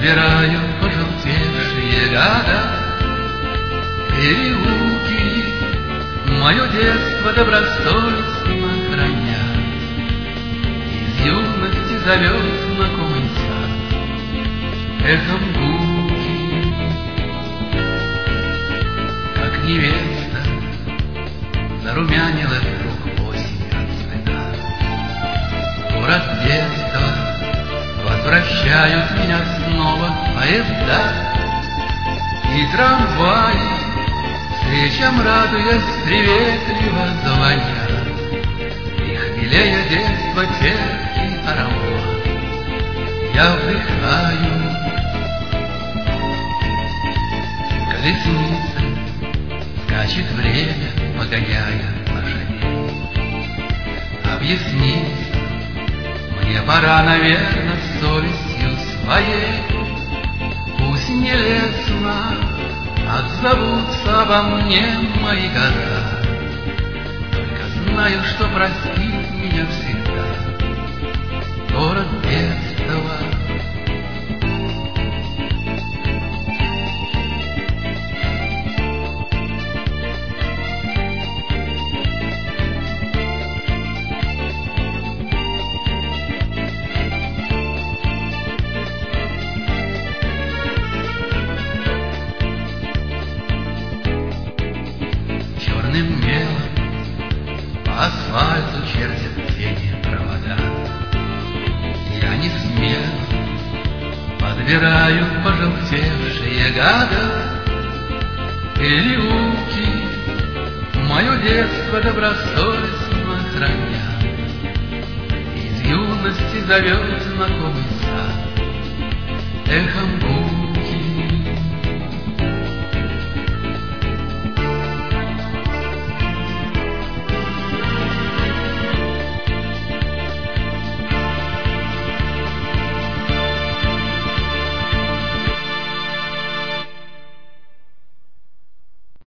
Подбираю пожелтевшие года, переулки мое детство добросовестно храня. Из юности зовет знакомый сад эхом гулки, как невеста зарумянила вдруг осень отцвета. Город детства возвращают меня снова поезда и трамваи, встречам радуясь приветливо звонят. Их милее детства терпкий аромат я вдыхаю. Колесница скачет время, погоняя лошадей. Объяснить мне пора, наверно, совестью своей. Пусть нелестно отзовутся обо мне мои года, только знаю, что простит меня всегда город детства. Черным мелом по асфальту чертят тени провода. Я не смело подбираю пожелтевшие года, переулки мое детство добросовестно храня. Из юности зовет знакомый сад эхом гулки.